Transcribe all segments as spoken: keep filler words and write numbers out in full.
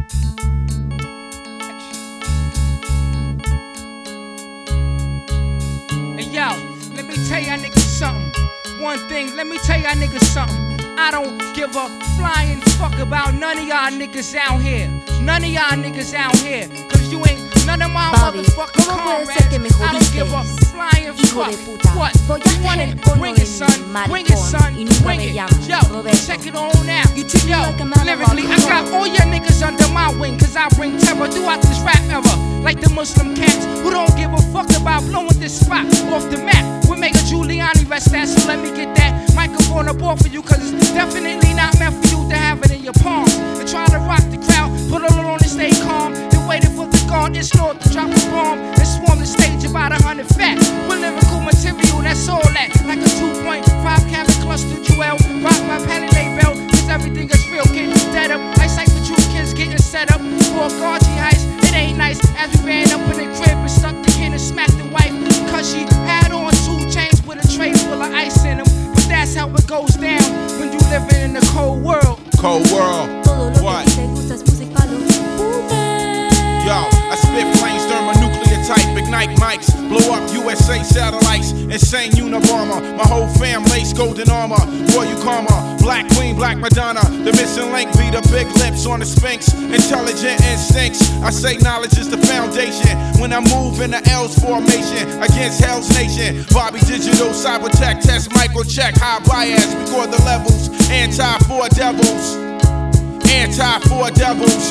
Hey yo, let me tell y'all niggas something. One thing, let me tell y'all niggas something. I don't give a flying fuck about none of y'all niggas out here. None of y'all niggas out here. Cause you ain't none of my Bobby, motherfucking ¿cómo puede comrades. ser que me I don't jodiste? give a flying Hijo fuck. de puta. What? Follaste You want el it? coño Bring de it, son. mi Bring it, maricón, son. y nunca Bring me it. llamas, Yo, Roberto. check it on out. You treat me Yo, like a man lyrically, I of got rock. all your niggas under my wing. Cause I bring terror throughout this rap era. Like the Muslim cats who don't give a fuck about blowing this spot off the map. We make a Giuliani rest that, so let me get that microphone up off of you. Cause it's definitely not meant for you to have it in your palms. And try to rock the crowd, put it on and stay calm. Then waiting for the guard, it's Lord to drop a bomb. And swarm the stage about a hundred fat. With lyrical material, that's all that. Like a two point five cabin cluster jewel. Rock my paddy label, cause everything is real. Get dead up, I sight with you kids getting set up for a Gucci heist. It ain't nice as we ran up in the crib and stuck the kid and smacked the wife. Cause she had on two chains with a tray full of ice in them. But that's how it goes down when you living in the cold world. Cold world. Todo lo What? que a ti te gusta es música pa' los putas. Yo, I spit flames thermonuclear type, ignite mics, blow up U S A satellites, insane Unabomber. My whole fam lace golden armor, royal karma, black queen, black Madonna. The missing link be the big lips on the Sphinx, intelligent instincts. I say knowledge is the foundation. When I move in the L's formation against Hell's Nation, Bobby Digital, cyber tech, test, micro check, high bias, record the levels. Anti four devils, anti four devils.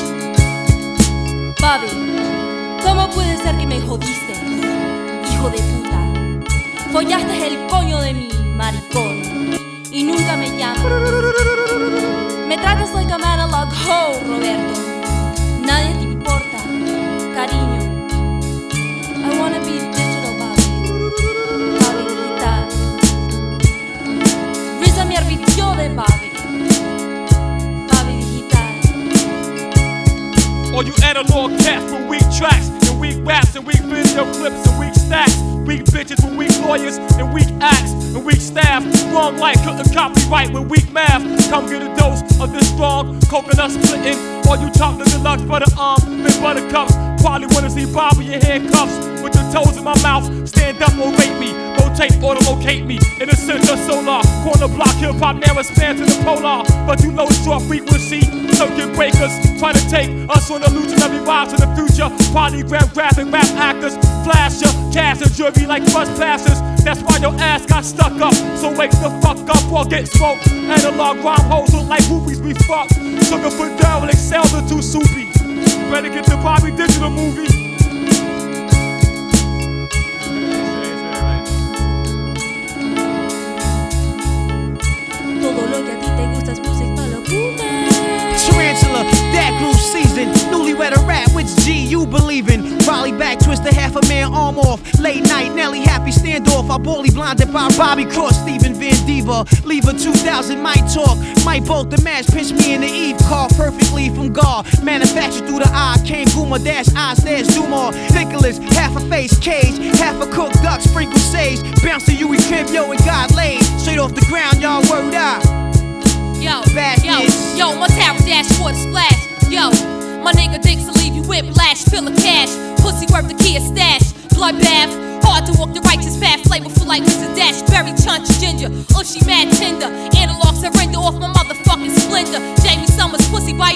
Bobby, ¿cómo puede ser que me jodiste? Hijo de puta. Follaste el coño de mi maricón y nunca me llamas. Me tratas like a analog hoe, Roberto. Nadie te importa, cariño. I wanna be digital, Bobby. Bobby digital. Risa me arrepintió de Bobby. Bobby digital. All you analog cats with weak tracks and weak raps and weak video clips and weak stacks. Weak bitches with weak lawyers and weak acts and weak staff. Wrong light, couldn't copyright with weak math. Come get a dose of this strong coconut splitting. All you chocolate deluxe butter um big buttercups. Probably wanna see Bobby in handcuffs with your toes in my mouth. Stand up or rate me. Rotate or to locate me in the center solar. Corner block hip hop now expands to the polar. But you know short frequency circuit breakers trying to take us on illusionary rides in the future. Polygram graphic rap actors, flasher, cast and jury like bus passers. That's why your ass got stuck up. So wake the fuck up or get smoked. Analog rhyme hoes look like rubies we fuck. Sugar for derelict, sales are too soupy. Better get the Bobby Digital movie. Todo lo que a ti te gusta es música pa' los putas. Tarantula, that groove season. Newlywed a rap, which G you believe in? Raleigh back, twist a half a man arm off. Late night, Nelly happy standoff. I bully blinded by Bobby Cross, Stephen Van Diva. Leave a two thousand might talk. Might bolt the match, pinch me in the Eve car perfectly from God. Manufactured through the eye, came Guma dash eyes, there's Dumar. Nicholas, half a face cage, half a cooked duck, sprinkle sage. Bounce to Huey crib, yo, and God laid. Straight off the ground, y'all word out. Yo, Bastards. yo, yo, my tower dash for the splash. Yo, my nigga dicks will leave you whiplash, fill of cash. Pussy worth the key of stash. Bloodbath, hard to walk the righteous path. Flavorful like Missus Dash. Berry chunch ginger, Ushy mad tender. Analog surrender off my motherfucking splendor. Jamie Summers, pussy by